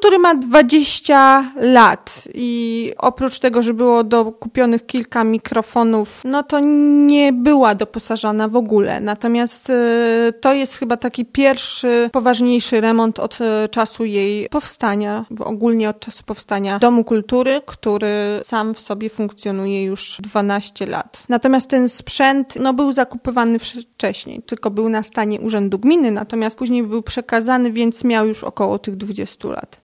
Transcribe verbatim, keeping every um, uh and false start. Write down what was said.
kultury ma dwadzieścia lat i oprócz tego, że było dokupionych kilka mikrofonów, no to nie była doposażana w ogóle. Natomiast to jest chyba taki pierwszy, poważniejszy remont od czasu jej powstania, ogólnie od czasu powstania Domu Kultury, który sam w sobie funkcjonuje już dwanaście lat. Natomiast ten sprzęt no, był zakupywany wcześniej, tylko był na stanie Urzędu Gminy, natomiast później był przekazany, więc miał już około tych dwudziestu lat.